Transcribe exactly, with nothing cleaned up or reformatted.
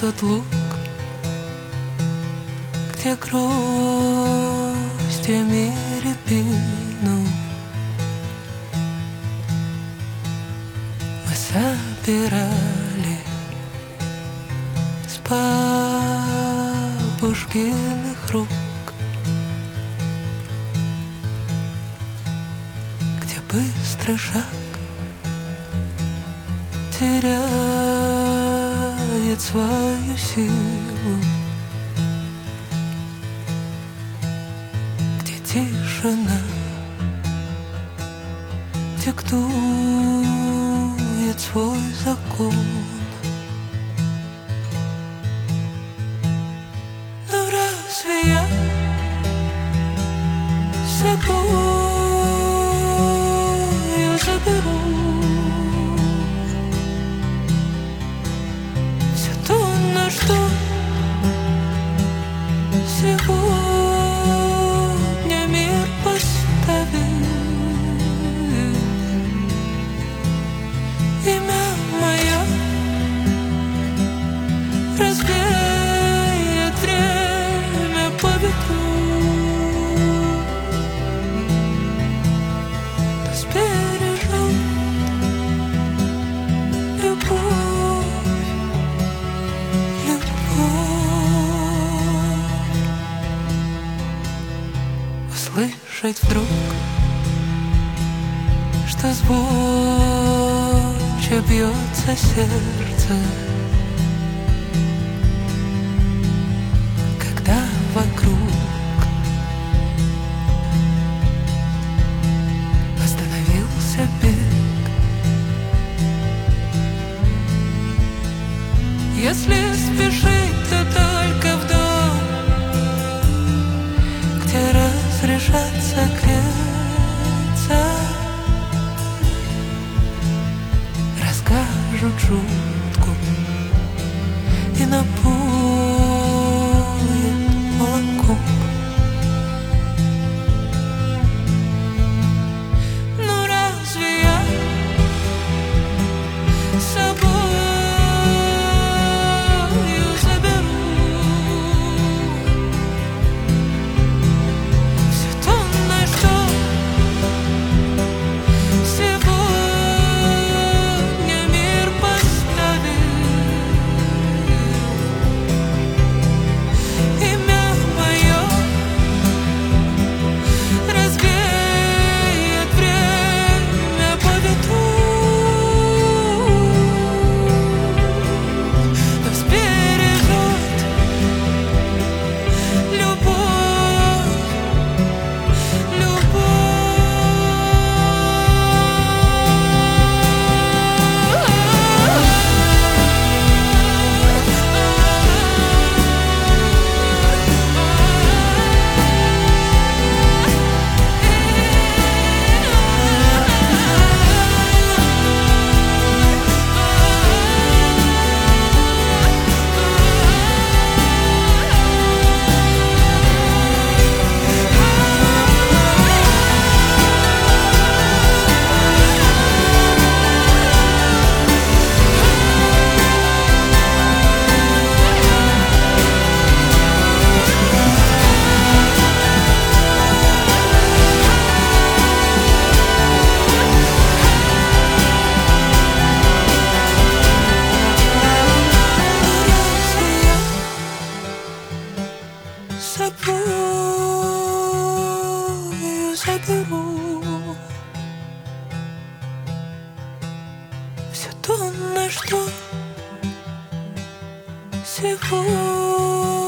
тот луг, где гроздьями рябину мы собирали с бабушкиных рук, где быстрый шаг теряет свою силу, где тишина диктует свой закон. Но разве я с собою заберу что сегодня мир поставил? Имя мое развеет время по ветру, но сбережет любовь. Услышать вдруг, что звонче бьется сердце, когда вокруг остановился бег. Если спешить, то только в дом, где разрешат согреться, расскажут шутку и напоят молоком. Ну разве я с собою заберу все то, на что сегодня мир поставил? Имя мое развеет время по ветру, но сбережет любовь, любовь. С собою заберу все то, на что сегодня